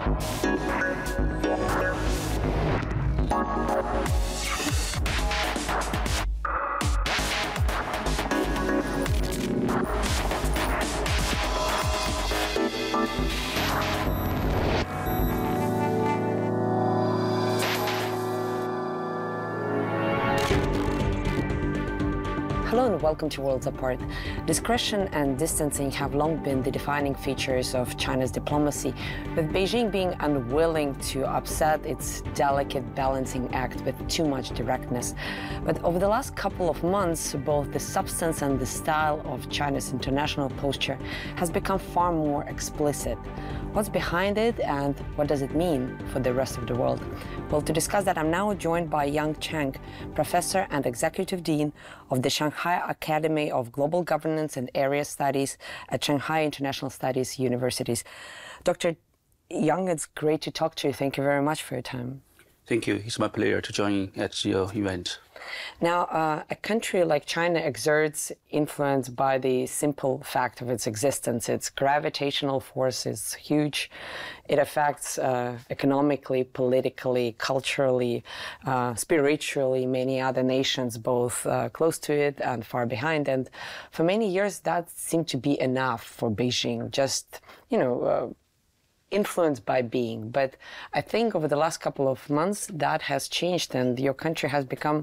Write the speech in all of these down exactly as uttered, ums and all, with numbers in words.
Hello and welcome to Worlds Apart. Discretion and distancing have long been the defining features of China's diplomacy, with Beijing being unwilling to upset its delicate balancing act with too much directness. But over the last couple of months, both the substance and the style of China's international posture has become far more explicit. What's behind it and what does it mean for the rest of the world? Well, to discuss that, I'm now joined by Yang Cheng, professor and executive dean of the Shanghai Academy of Global Governance and Area Studies at Shanghai International Studies Universities. Doctor Yang, it's great to talk to you. Thank you very much for your time. Thank you. It's my pleasure to join at your event. Now, uh, a country like China exerts influence by the simple fact of its existence. Its gravitational force is huge. It affects uh, economically, politically, culturally, uh, spiritually many other nations, both uh, close to it and far behind. And for many years, that seemed to be enough for Beijing, just, you know, uh, influenced by being. But I think over the last couple of months, that has changed and your country has become,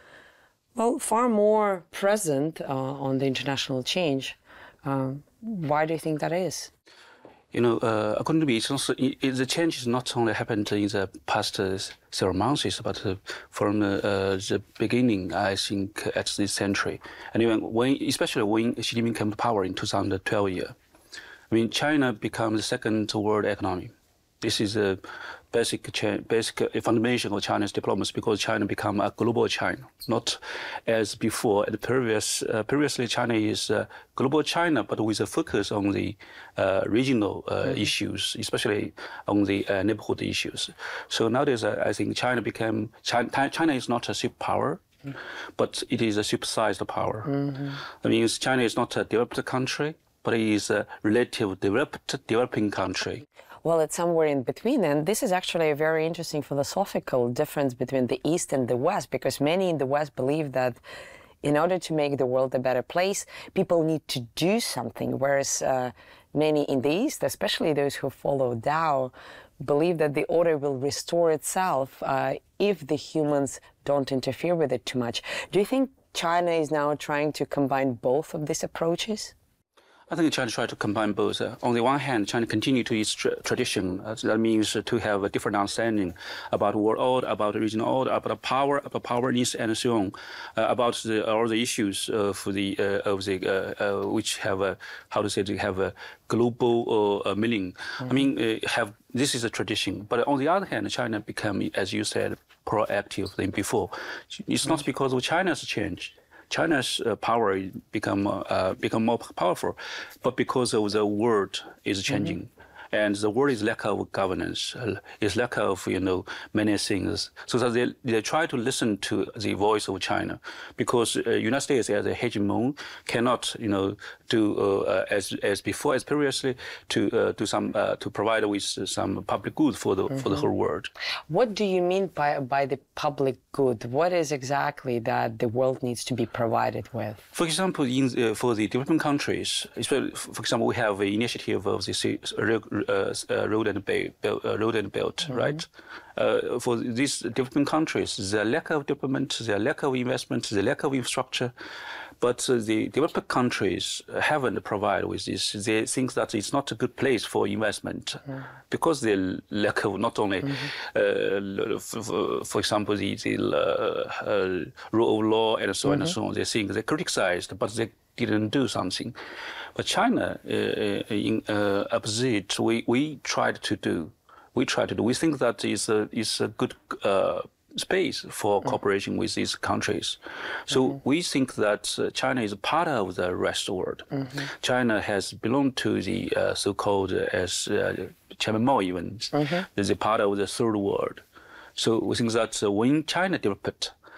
well, far more present uh, on the international change. Uh, why do you think that is? You know, uh, according to me, it's also, it, it, the change has not only happened in the past uh, several months, but uh, from uh, the beginning, I think, at this century. And even when, especially when Xi Jinping came to power in two thousand twelve year, I mean, China becomes the second world economy. This is a basic, basic foundation of China's diplomacy because China become a global China, not as before. The previous, uh, previously, China is a global China, but with a focus on the uh, regional uh, mm-hmm. issues, especially on the uh, neighborhood issues. So nowadays, uh, I think China became China. China is not a superpower. Mm-hmm. But it is a supersized power. Mm-hmm. That means China is not a developed country, but it is a relative developed, developing country. Well, it's somewhere in between. And this is actually a very interesting philosophical difference between the East and the West, because many in the West believe that in order to make the world a better place, people need to do something, whereas uh, many in the East, especially those who follow Tao, believe that the order will restore itself uh, if the humans don't interfere with it too much. Do you think China is now trying to combine both of these approaches? I think China tried to combine both. Uh, on the one hand, China continued to its tra tradition. Uh, so that means uh, to have a different understanding about world order, about regional order, about power, about power needs, and so on, uh, about the, all the issues of the uh, of the uh, uh, which have a how to say they have a global uh, meaning. Mm-hmm. I mean, uh, have this is a tradition. But on the other hand, China became, as you said, proactive than before. It's not because of China's change. China's uh, power become uh, become more powerful, but because of the world is changing, mm-hmm. and the world is lack of governance, uh, is lack of you know many things. So that they they try to listen to the voice of China, because uh, United States as a hegemon cannot you know do uh, as as before as previously to uh, do some uh, to provide with some public good for the mm-hmm. for the whole world. What do you mean by by the public good? What is exactly that the world needs to be provided with? For example, in uh, for the developing countries, especially, for example, we have an initiative of the uh, uh, road and belt, uh, road and belt, mm-hmm. right? Uh, for these developing countries, the lack of development, the lack of investment, the lack of infrastructure. But uh, the developed countries haven't provided with this. They think that it's not a good place for investment mm. because they lack of not only, mm-hmm. uh, for, for example, the, the uh, uh, rule of law and so on mm-hmm. and so on. They think they criticized, but they didn't do something. But China, uh, in uh, opposite, we, we tried to do. We tried to do. We think that is a, is a good uh, space for cooperation with these countries. So mm-hmm. we think that uh, China is a part of the rest of the world. Mm-hmm. China has belonged to the uh, so-called, uh, as uh, Chairman Mao even, mm-hmm. is a part of the third world. So we think that uh, when China developed,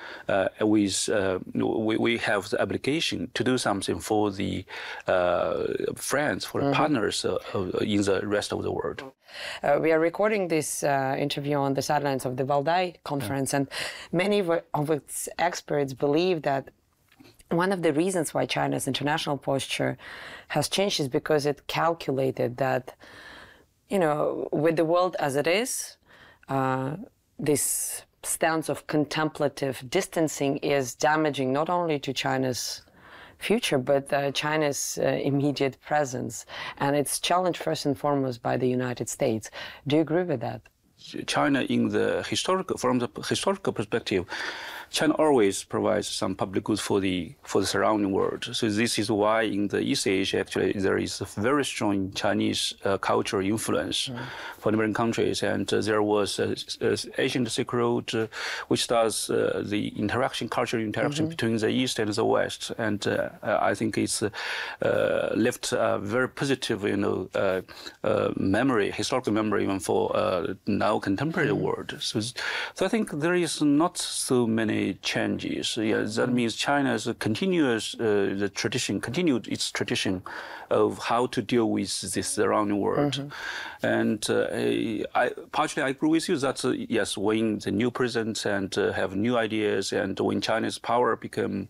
uh, with uh, we, we have the obligation to do something for the uh, friends, for the mm-hmm. partners uh, in the rest of the world. Uh, we are recording this uh, interview on the sidelines of the Valdai conference, yeah. and many of its experts believe that one of the reasons why China's international posture has changed is because it calculated that, you know, with the world as it is, uh, this stance of contemplative distancing is damaging not only to China's future, but uh, China's uh, immediate presence. And it's challenged first and foremost by the United States. Do you agree with that? China, in the historical, from the historical perspective, China always provides some public goods for the for the surrounding world. So this is why in the East Asia, actually, there is a very strong Chinese uh, cultural influence mm. for neighboring countries. And uh, there was uh, uh, Asian Silk Road, uh, which does uh, the interaction, cultural interaction mm-hmm. between the East and the West. And uh, I think it's uh, uh, left a very positive, you know, uh, uh, memory, historical memory, even for uh, now contemporary mm. world. So, so I think there is not so many changes. Yeah, that means China has a continuous uh, the tradition, continued its tradition of how to deal with this surrounding world. Mm-hmm. And uh, I partially I agree with you that uh, yes, when the new president and uh, have new ideas, and when China's power become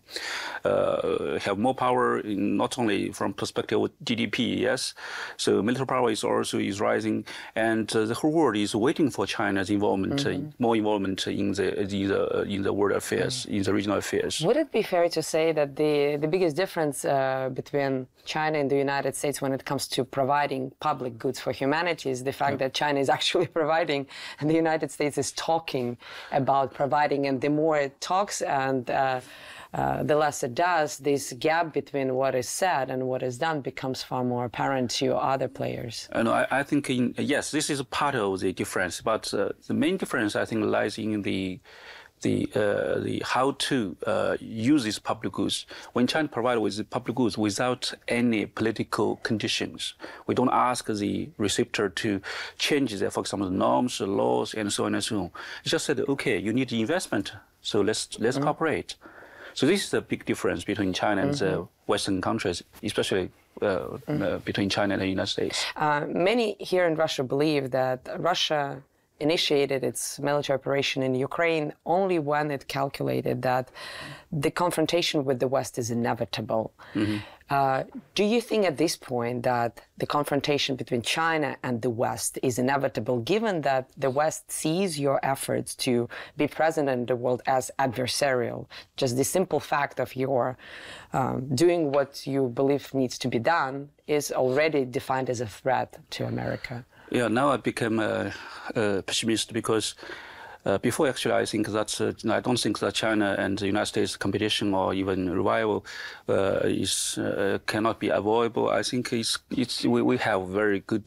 uh, have more power, in not only from perspective of G D P, yes, so military power is also is rising, and uh, the whole world is waiting for China's involvement, mm-hmm. uh, more involvement in the in the in the world affairs, mm-hmm. in the regional affairs. Would it be fair to say that the the biggest difference uh, between China and the United States when it comes to providing public goods for humanity is the fact yeah. that China is actually providing and the United States is talking about providing, and the more it talks and uh, uh, the less it does, this gap between what is said and what is done becomes far more apparent to other players. And I, I think, in, yes, this is a part of the difference, but uh, the main difference, I think, lies in the The, uh, the how to uh, use these public goods. When China provides with the public goods without any political conditions, we don't ask the receptor to change their, for example, the norms, the laws, and so on and so on. It just said, okay, you need investment, so let's let's mm-hmm. cooperate. So this is the big difference between China and mm-hmm. uh, Western countries, especially uh, mm-hmm. uh, between China and the United States. Uh, many here in Russia believe that Russia initiated its military operation in Ukraine only when it calculated that the confrontation with the West is inevitable. Mm-hmm. Uh, do you think at this point that the confrontation between China and the West is inevitable, given that the West sees your efforts to be present in the world as adversarial? Just the simple fact of your um, doing what you believe needs to be done is already defined as a threat to America. Yeah, now I become a, a pessimist because uh, before actually I think that uh, I don't think that China and the United States competition or even revival uh, is uh, cannot be avoidable. I think it's it's we, we have very good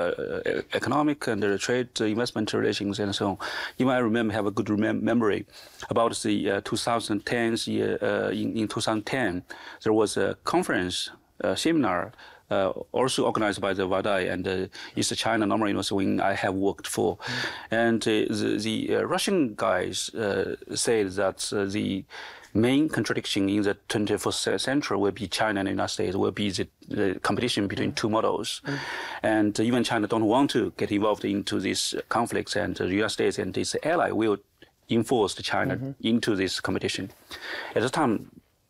uh, economic and uh, trade uh, investment relations and so on. Even I remember have a good remem- memory about the uh, twenty ten year uh, in in twenty ten there was a conference uh, seminar. Uh, also organized by the Valdai and uh, East China Normal University, when I have worked for. Mm-hmm. And uh, the, the uh, Russian guys uh, said that uh, the main contradiction in the twenty-first century will be China and the United States, will be the, the competition between two models. Mm-hmm. And uh, even China don't want to get involved into these conflicts, and uh, the United States and its ally will enforce China mm-hmm. into this competition. At the time,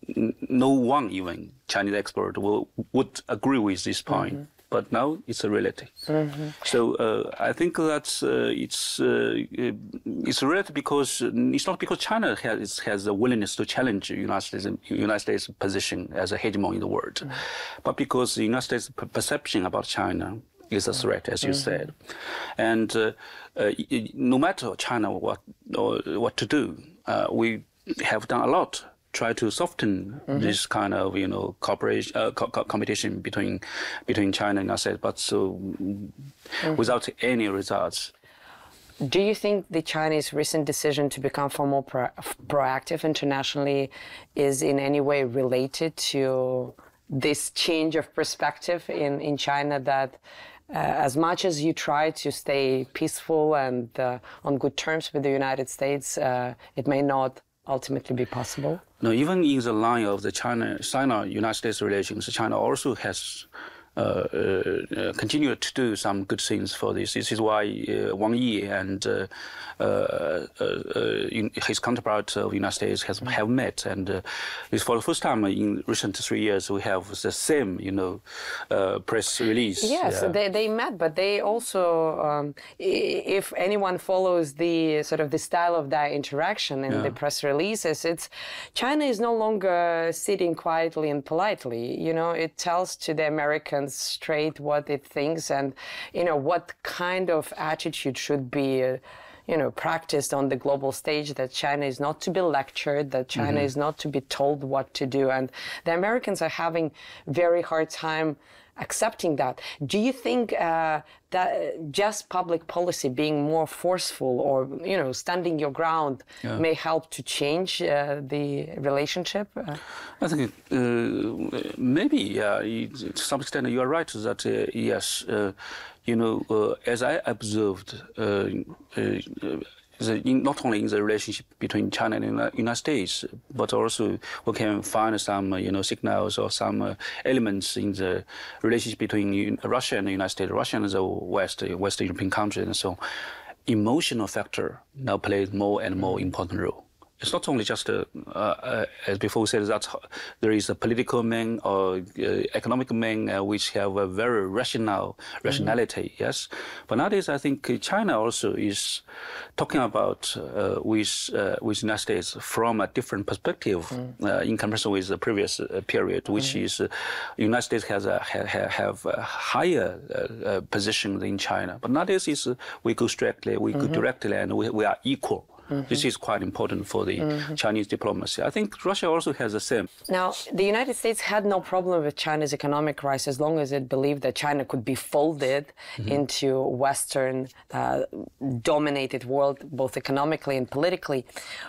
no one, even Chinese expert, will, would agree with this point. Mm-hmm. But now it's a reality. Mm-hmm. So uh, I think that uh, it's uh, it's a reality because it's not because China has has a willingness to challenge the United States United States position as a hegemon in the world, mm-hmm. but because the United States perception about China is a threat, as you mm-hmm. said, and uh, uh, no matter China what or what to do, uh, we have done a lot. Try to soften mm-hmm. this kind of, you know, cooperation, uh, co- co- competition between between China and United States, but so mm-hmm. without any results. Do you think the Chinese recent decision to become far more pro- proactive internationally is in any way related to this change of perspective in, in China that uh, as much as you try to stay peaceful and uh, on good terms with the United States, uh, it may not ultimately be possible? No, even in the line of the China, China-United States relations, China also has uh, uh, continued to do some good things for this. This is why uh, Wang Yi and uh, uh, uh, in his counterpart of the United States has have met, and uh, this for the first time in recent three years we have the same, you know, uh, press release. Yes, yeah. they they met, but they also, um, if anyone follows the sort of the style of that interaction in yeah. the press releases, it's China is no longer sitting quietly and politely. You know, it tells to the Americans straight what it thinks, and you know what kind of attitude should be. Uh, you know, practiced on the global stage, that China is not to be lectured, that China mm-hmm. is not to be told what to do. And the Americans are having very hard time accepting that. Do you think uh, that just public policy being more forceful or, you know, standing your ground yeah. may help to change uh, the relationship? Uh, I think uh, maybe, yeah, to some extent you are right that, uh, yes, uh, you know, uh, as I observed, uh, uh, the, in, not only in the relationship between China and the United States, but also we can find some, uh, you know, signals or some uh, elements in the relationship between Russia and the United States, Russia and the West, West European countries, and so emotional factor now plays more and more important role. It's not only just, uh, uh, as before we said, that there is a political man or uh, economic man uh, which have a very rational rationality, mm-hmm. yes. But nowadays, I think China also is talking about uh, with uh, with the United States from a different perspective mm-hmm. uh, in comparison with the previous uh, period, which mm-hmm. is uh, the United States has a ha, have a higher uh, uh, position than China. But nowadays, is uh, we go strictly, we mm-hmm. go directly, and we, we are equal. Mm-hmm. This is quite important for the mm-hmm. Chinese diplomacy. I think Russia also has the same. Now, the United States had no problem with China's economic rise as long as it believed that China could be folded mm-hmm. into Western uh, dominated world, both economically and politically.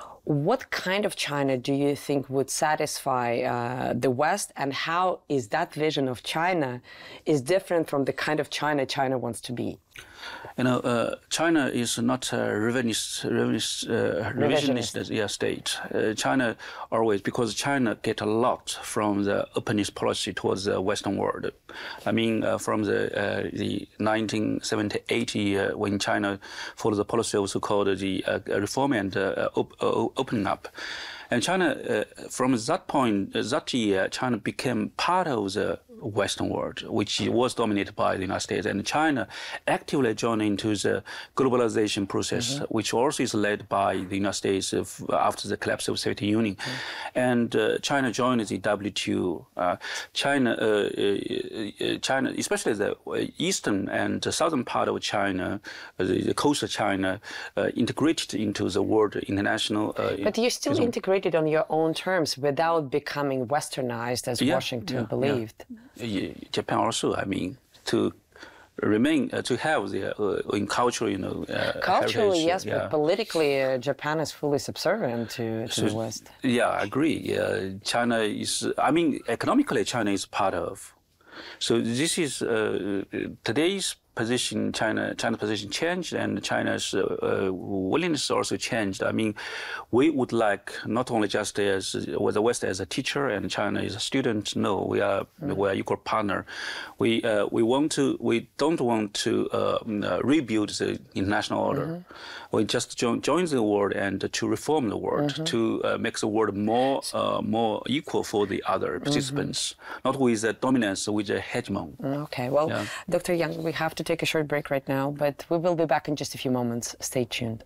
What kind of China do you think would satisfy uh, the West, and how is that vision of China is different from the kind of China China wants to be? You know, uh, China is not a revisionist, revisionist, uh, revisionist, revisionist. Yeah, state. Uh, China always, because China get a lot from the openness policy towards the Western world. I mean, uh, from the uh, the nineteen seventy eighty, uh, when China followed the policy also called the uh, reform and uh, op uh, opening up. And China, uh, from that point, uh, that year, China became part of the Western world, which was dominated by the United States. And China actively joined into the globalization process, mm-hmm. which also is led by the United States of, after the collapse of the Soviet Union. Mm-hmm. And uh, China joined the W T O. Uh, China, uh, uh, China, especially the eastern and the southern part of China, uh, the, the coastal China, uh, integrated into the world international. Uh, but you still integrated on your own terms without becoming westernized as yeah, Washington yeah, believed. Yeah. Japan also, I mean, to remain, uh, to have the uh, in cultural, you know, uh, culturally, heritage, yes, yeah. but politically, uh, Japan is fully subservient to, to so, the West. Yeah, I agree. Uh, China is, I mean, economically, China is part of. So this is uh, today's position. China, China's position changed, and China's uh, uh, willingness also changed. I mean, we would like not only just as with the West as a teacher and China as a student. No, we are mm. we are equal partner. We uh, we want to. We don't want to uh, uh, rebuild the international order. Mm-hmm. We just join, join the world and to reform the world, mm-hmm. to uh, make the world more uh, more equal for the other participants, mm-hmm. not with the dominance, with the hegemon. Okay, well, yeah. Doctor Yang, we have to take a short break right now, but we will be back in just a few moments. Stay tuned.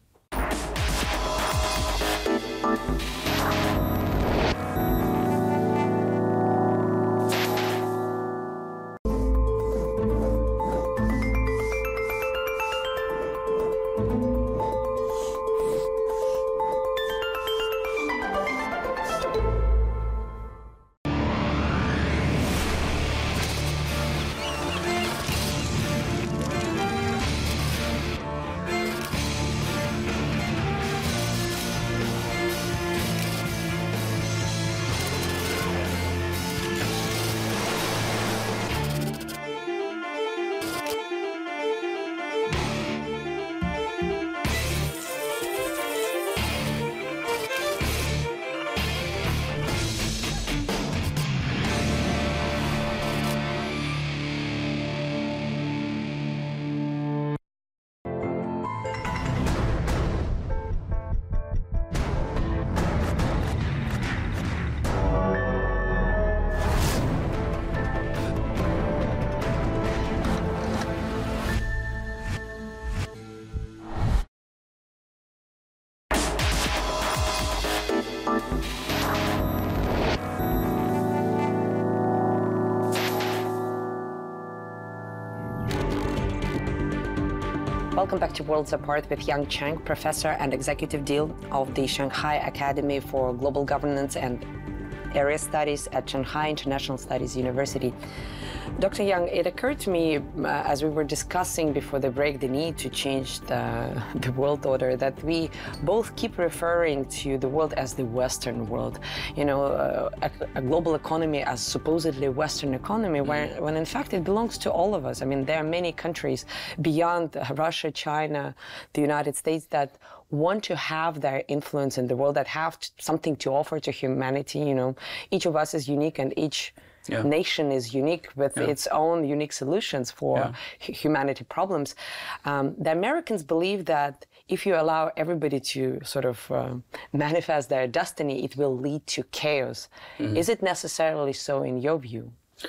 Welcome back to Worlds Apart with Yang Cheng, professor and executive dean of the Shanghai Academy for Global Governance and Area Studies at Shanghai International Studies University. Doctor Yang, it occurred to me uh, as we were discussing before the break the need to change the, the world order that we both keep referring to the world as the Western world. You know, uh, a, a global economy as supposedly Western economy, when, when in fact it belongs to all of us. I mean, there are many countries beyond Russia, China, the United States that want to have their influence in the world, that have something to offer to humanity. You know, each of us is unique, and each yeah. nation is unique with yeah. its own unique solutions for yeah. humanity problems. Um, the Americans believe that if you allow everybody to sort of uh, manifest their destiny, it will lead to chaos. Mm-hmm. Is it necessarily so in your view?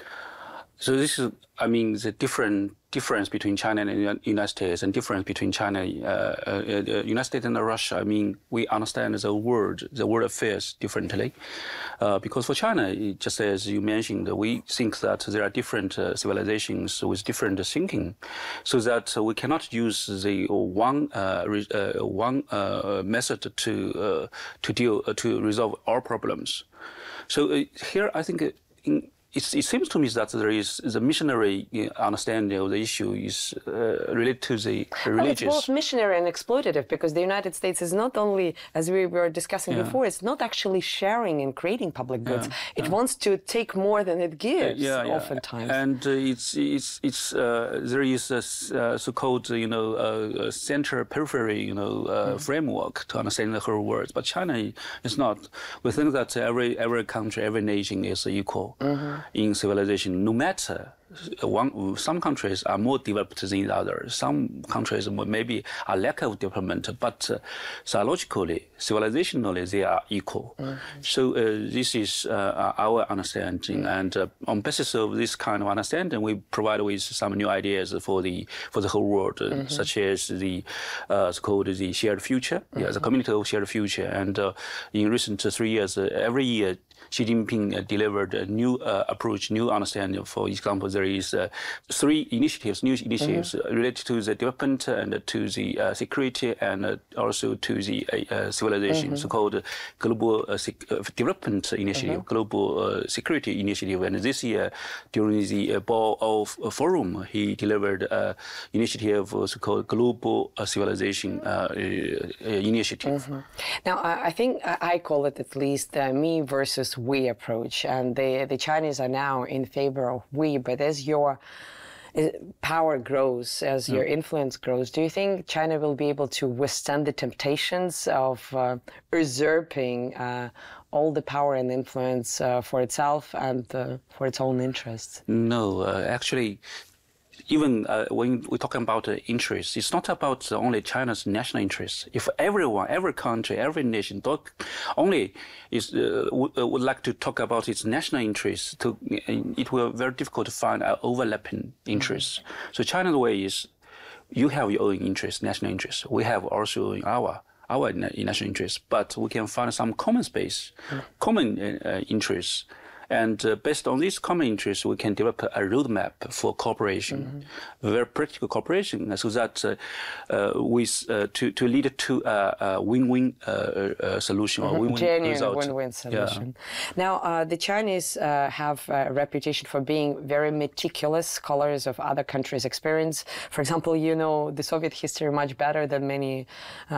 So this is, I mean, the different difference between China and the United States, and difference between China, uh, uh, the United States and Russia. I mean, we understand the world, the world affairs differently. Uh, because for China, just as you mentioned, we think that there are different uh, civilizations with different thinking, so that uh, we cannot use the one uh, re, uh, one uh, method to uh, to deal uh, to resolve our problems. So uh, here, I think. In, It, it seems to me that there is the missionary you know, understanding of the issue is uh, related to the religious. Well, it's both missionary and exploitative, because the United States is not only, as we were discussing yeah. before, it's not actually sharing and creating public goods. Yeah. It yeah. wants to take more than it gives, uh, yeah, yeah. oftentimes. And uh, it's it's it's uh, there is a uh, so-called you know uh, center periphery you know uh, mm. framework to understand the whole world. But China is not. We think that every every country, every nation is equal. Mm-hmm. In civilization, no matter one, some countries are more developed than others. Some countries maybe are lack of development, but uh, psychologically, civilizationally, they are equal. Mm-hmm. So uh, this is uh, our understanding, mm-hmm. and uh, on basis of this kind of understanding, we provide with some new ideas for the for the whole world, uh, mm-hmm. such as the uh, it's called the shared future, mm-hmm. yeah, the community of shared future. And uh, in recent three years, uh, every year, Xi Jinping uh, delivered a new uh, approach, new understanding. For example, there is uh, three initiatives, new initiatives mm-hmm. uh, related to the development and uh, to the uh, security and uh, also to the uh, civilization, mm-hmm. so-called Global uh, Sec- uh, Development Initiative, mm-hmm. Global uh, Security Initiative. And this year, during the uh, Ball of uh, Forum, he delivered an uh, initiative uh, so-called Global uh, Civilization uh, uh, Initiative. Mm-hmm. Now, I, I think I call it at least uh, me versus we approach, and the the Chinese are now in favor of we. But as your power grows, as your mm. influence grows, do you think China will be able to withstand the temptations of uh, usurping uh, all the power and influence uh, for itself and uh, for its own interests? No, uh, actually. Even uh, when we're talking about uh, interests, it's not about uh, only China's national interests. If everyone, every country, every nation talk, only is, uh, w- uh, would like to talk about its national interests, to, it will be very difficult to find uh, overlapping interests. Mm-hmm. So China's way is, you have your own interests, national interests. We have also our our national interests, but we can find some common space, mm-hmm. common uh, interests. And uh, based on these common interests, we can develop a roadmap for cooperation, mm-hmm. very practical cooperation, so that uh, uh, with uh, to to lead to a, a win-win uh, uh, solution mm-hmm. or win-win Genuine result. win-win solution. Yeah. Now, uh, the Chinese uh, have a reputation for being very meticulous scholars of other countries' experience. For example, you know the Soviet history much better than many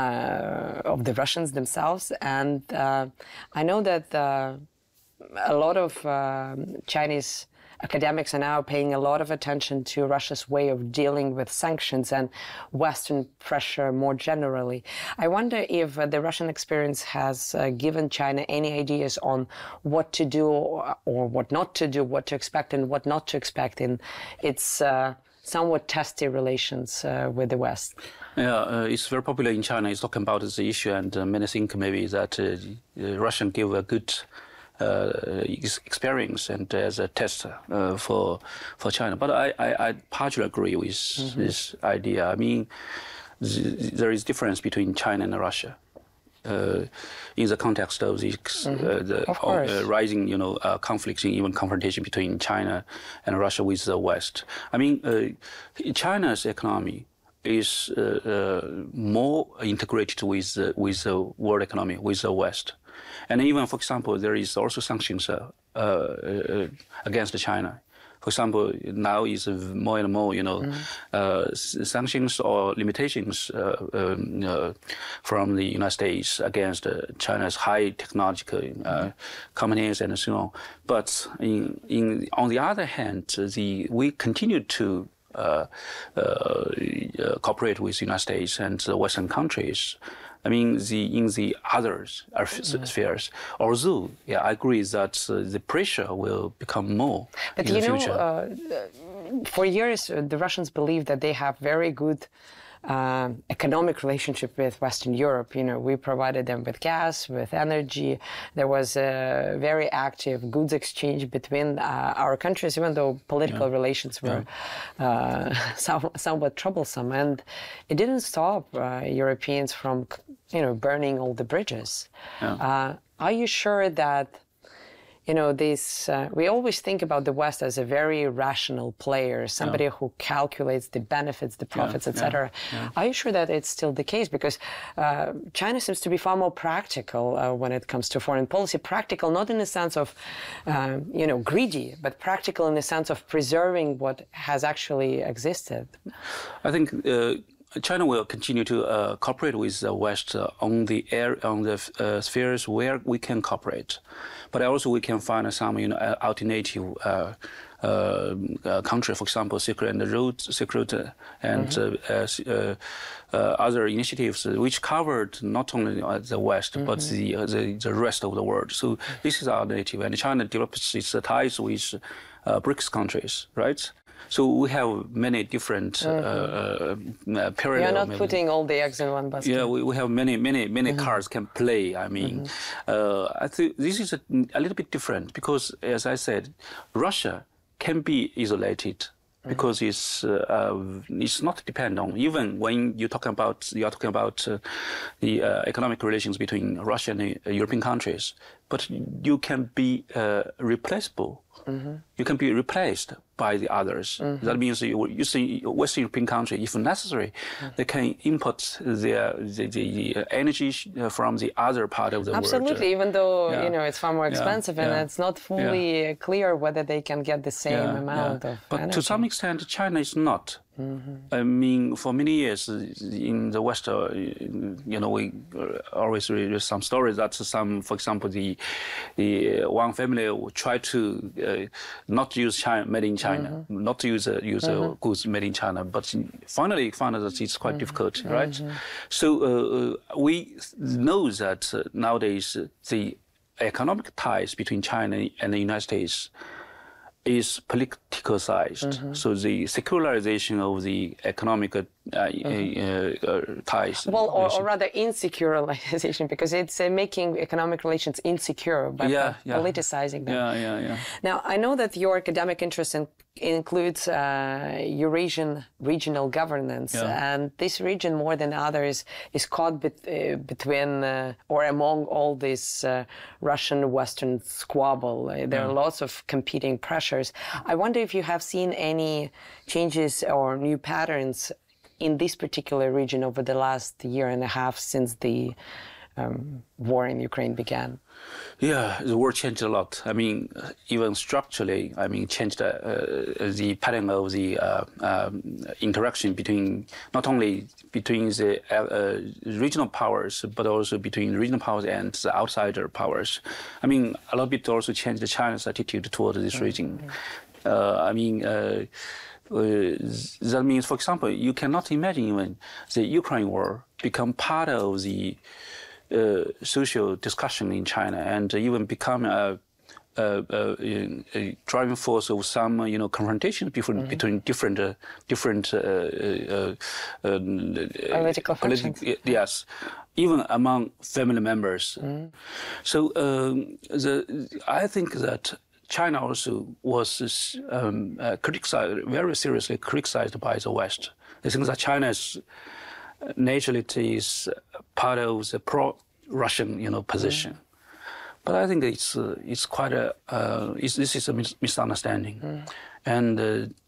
uh, of the Russians themselves, and uh, I know that. Uh, A lot of uh, Chinese academics are now paying a lot of attention to Russia's way of dealing with sanctions and Western pressure more generally. I wonder if uh, the Russian experience has uh, given China any ideas on what to do or, or what not to do, what to expect and what not to expect in its uh, somewhat testy relations uh, with the West. Yeah, uh, it's very popular in China. It's talking about the issue, and uh, many think maybe that uh, the Russian give a good Uh, experience and as a test uh, for for China, but I, I, I partially agree with mm-hmm. this idea. I mean, th- there is difference between China and Russia uh, in the context of the, mm-hmm. uh, the of uh, rising, you know, uh, conflicts and even confrontation between China and Russia with the West. I mean, uh, China's economy is uh, uh, more integrated with uh, with the world economy, with the West, and even, for example, there is also sanctions uh, uh, against China. For example, now is more and more, you know, mm. uh, sanctions or limitations uh, um, uh, from the United States against uh, China's high technological uh, mm. companies and so on. But in, in, on the other hand, the we continue to uh, uh, uh, cooperate with the United States and the Western countries. I mean, the, in the other mm. spheres, although, yeah, I agree that uh, the pressure will become more but in you the know, future. Uh, for years, uh, the Russians believe that they have very good uh, economic relationship with Western Europe. You know, we provided them with gas, with energy. There was a very active goods exchange between uh, our countries, even though political yeah. relations were yeah. uh, some, somewhat troublesome. And it didn't stop uh, Europeans from, you know, burning all the bridges. Yeah. Uh, are you sure that, you know, this, uh, we always think about the West as a very rational player, somebody yeah. who calculates the benefits, the profits, yeah, et cetera. Yeah, yeah. Are you sure that it's still the case? Because uh, China seems to be far more practical uh, when it comes to foreign policy. Practical, not in the sense of, uh, you know, greedy, but practical in the sense of preserving what has actually existed. I think uh, China will continue to uh, cooperate with the West uh, on the air, on the uh, spheres where we can cooperate, but also we can find some, you know, alternative uh, uh, uh, country, for example, Silk and Road, Silk Road, uh, and mm-hmm. uh, uh, uh, other initiatives which covered not only uh, the West mm-hmm. but the, uh, the the rest of the world. So mm-hmm. this is alternative, and China develops its ties with uh, BRICS countries, right? So we have many different mm-hmm. uh, uh, parallel. You're not maybe. putting all the eggs in one basket. Yeah, we, we have many, many, many mm-hmm. cards can play. I mean, mm-hmm. uh, I think this is a, a little bit different because, as I said, Russia can be isolated mm-hmm. because it's uh, uh, it's not dependent on, even when you're talking about you are talking about uh, the uh, economic relations between Russia and the uh, European countries, but you can be uh, replaceable. Mm-hmm. You can be replaced by the others. Mm-hmm. That means you, you see Western European country, if necessary, mm-hmm. they can import their the, the, the energy from the other part of the Absolutely, world. Absolutely, even though yeah. you know it's far more expensive yeah. and yeah. it's not fully yeah. clear whether they can get the same yeah. amount yeah. of But energy. to some extent, China is not. Mm-hmm. I mean, for many years in the West, uh, you know, we always read some stories that some, for example, the the one family tried to uh, not use China, made in China, mm-hmm. not to use uh, use mm-hmm. uh, goods made in China, but finally found that it's quite mm-hmm. difficult, right? Mm-hmm. So uh, we know that uh, nowadays uh, the economic ties between China and the United States is politicized. Mm-hmm. So the secularization of the economic uh, mm-hmm. uh, uh, ties. Well, or, or rather insecularization, because it's uh, making economic relations insecure by yeah, yeah. politicizing them. Yeah, yeah, yeah. Now, I know that your academic interest in, includes uh, Eurasian regional governance, yeah. and this region, more than others, is caught bet, uh, between uh, or among all this uh, Russian-Western squabble. Uh, there yeah. are lots of competing pressures. I wonder if you have seen any changes or new patterns in this particular region over the last year and a half since the um, war in Ukraine began. Yeah, the war changed a lot. I mean, even structurally, I mean, changed uh, the pattern of the uh, um, interaction between, not only between the uh, regional powers, but also between regional powers and the outsider powers. I mean, a lot of it also changed China's attitude toward this mm-hmm. region. Uh, I mean, uh, Uh, that means, for example, you cannot imagine even the Ukraine war become part of the uh, social discussion in China and even become a, a, a, a driving force of some, you know, confrontation between, mm-hmm. between different, uh, different uh, uh, uh, political factions. Yes, even among family members. Mm-hmm. So um, the, I think that China also was um, uh, criticized, very seriously criticized by the West. They think that China's nationality is part of the pro-Russian, you know, position. Mm. But I think it's uh, it's quite a uh, it's, this is a mis misunderstanding, mm. and uh,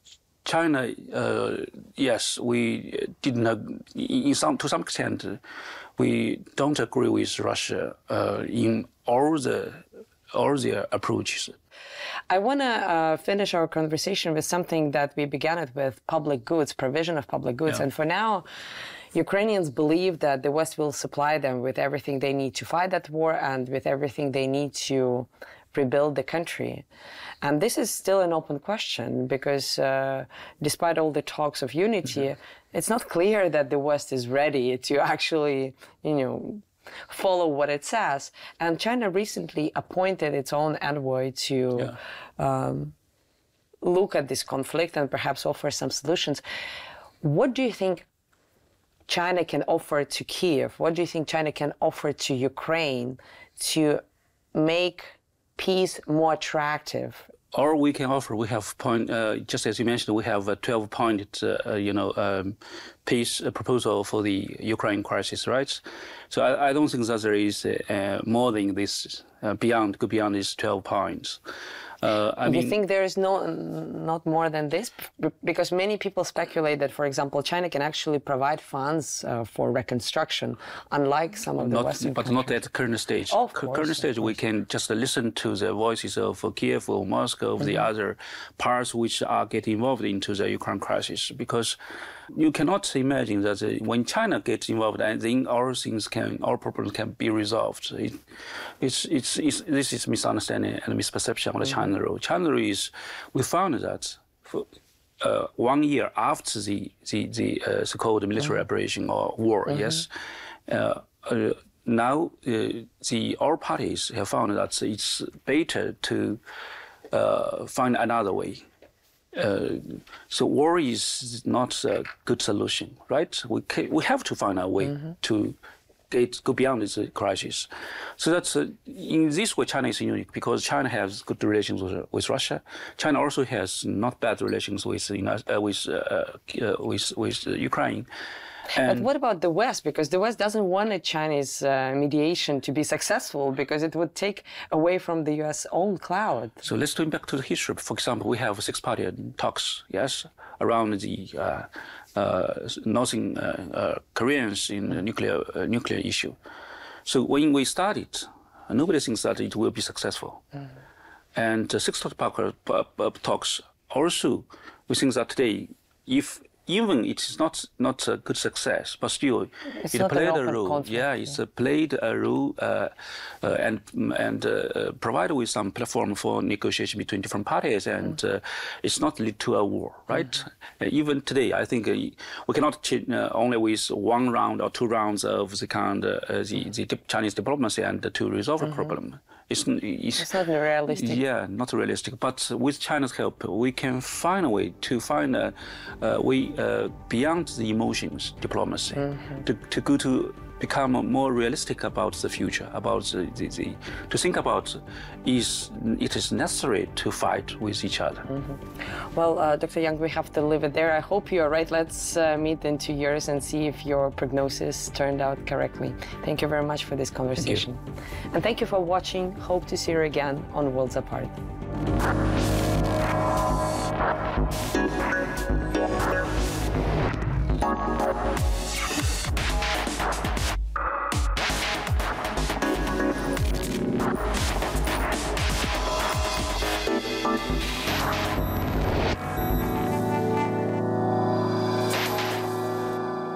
China, uh, yes, we didn't, in some, to some extent, we don't agree with Russia uh, in all the all their approaches. I want to uh, finish our conversation with something that we began it with, public goods, provision of public goods. Yeah. And for now, Ukrainians believe that the West will supply them with everything they need to fight that war and with everything they need to rebuild the country. And this is still an open question because uh, despite all the talks of unity, mm-hmm. it's not clear that the West is ready to actually, you know, follow what it says. And China recently appointed its own envoy to yeah. um, look at this conflict and perhaps offer some solutions. What do you think China can offer to Kiev? What do you think China can offer to Ukraine to make peace more attractive? Or we can offer, we have point, uh, just as you mentioned, we have a twelve-point, uh, you know, um, peace proposal for the Ukraine crisis, right? So I, I don't think that there is uh, more than this, uh, beyond, go beyond these twelve points. Uh, I Do mean, you think there is no, not more than this? Because many people speculate that, for example, China can actually provide funds uh, for reconstruction, unlike some of the not, Western but countries. not at the current stage. Oh, of course, current stage, we can just listen to the voices of Kiev or Moscow, of mm-hmm. the other parts which are getting involved into the Ukraine crisis, because you cannot imagine that uh, when China gets involved, and then all things can, all problems can be resolved. It, it's, it's, it's, this is misunderstanding and misperception of the mm-hmm. China role. China is, we found that for, uh, one year after the the, the uh, so-called military mm-hmm. operation or war, mm-hmm. yes, uh, uh, now uh, the all parties have found that it's better to uh, find another way. Uh, so war is not a good solution, right? We ca- we have to find a way mm-hmm. to get go beyond this crisis. So that's uh, in this way China is unique because China has good relations with, with Russia. China also has not bad relations with uh, with uh, uh, with with uh, Ukraine. And but what about the West? Because the West doesn't want a Chinese uh, mediation to be successful because it would take away from the U S own cloud. So let's turn back to the history. For example, we have six-party talks, yes, around the uh, uh, Northern uh, uh, Koreans in the nuclear uh, nuclear issue. So when we started, nobody thinks that it will be successful. Mm. And uh, six-party talks also, we think that today, if even it is not not a good success, but still it's it played a role. Conflict, yeah, it's yeah. played a role uh, uh, and and uh, provided with some platform for negotiation between different parties, and mm. uh, it's not lead to a war, right? Mm. Uh, even today, I think uh, we cannot ch- uh, only with one round or two rounds of the kind uh, the, the Chinese diplomacy and uh, to resolve mm-hmm. the problem. It's, it's, it's not realistic. Yeah, not realistic. But with China's help, we can find a way to find a, a way uh, beyond the emotions, diplomacy, mm-hmm. to, to go to become more realistic about the future, about the, the, the to think about is it is necessary to fight with each other. Mm-hmm. Well, uh, Doctor Yang, we have to leave it there. I hope you are right. Let's uh, meet in two years and see if your prognosis turned out correctly. Thank you very much for this conversation. Thank and thank you for watching. Hope to see you again on Worlds Apart.